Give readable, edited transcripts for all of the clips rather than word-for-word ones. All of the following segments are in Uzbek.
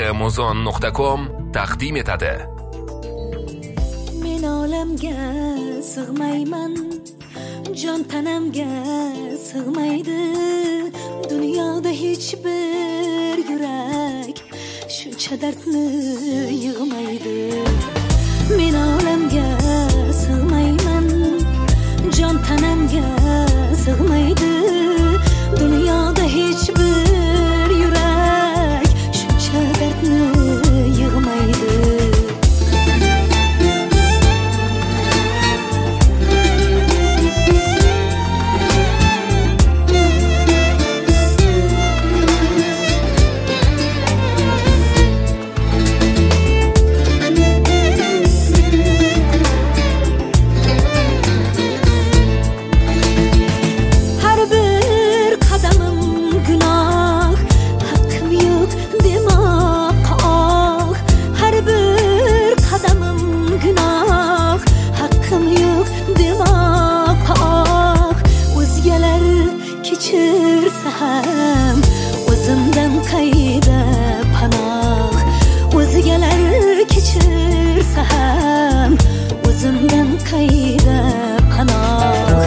Amazon.com taqdim etadi. Men olamga sig'mayman, jon tanamga sig'maydi. Dunyoda hech bir yurak shuncha dardni yig'maydi. Men olamga sig'mayman, jon tanamga sig'maydi. Dunyoda hech bir yurak shuncha dardni yig'maydi. O'zimdan qayda panoh, o'zgalar kechirsa ham o'zimdan qayda panoh.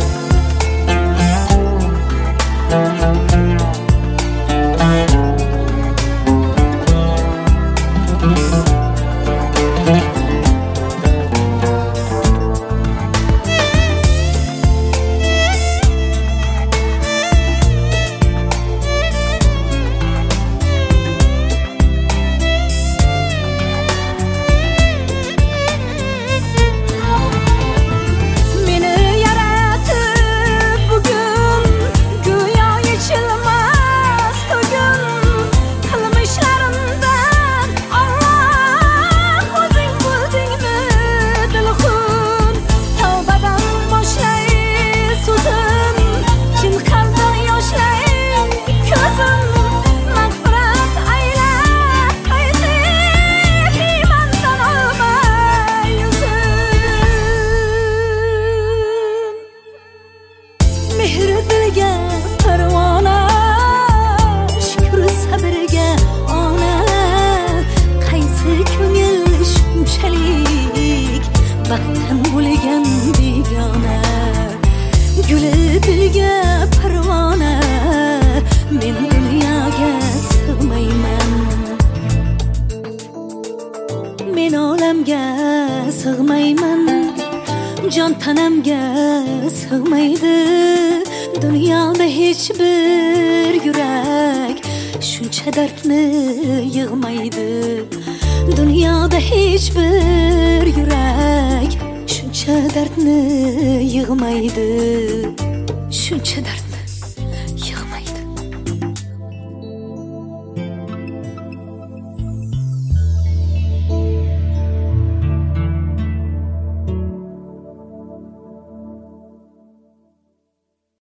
Baxtdan bo'lgan begona, guli dilga parvona. Men dunyoga sig'mayman, men olamga sig'mayman, jon tanamga sig'maydi. Dunyoda hech bir yurak shuncha dardni yig'maydi. Dunyoda hech bir yurak shuncha dardni yig'maydi. Shuncha dard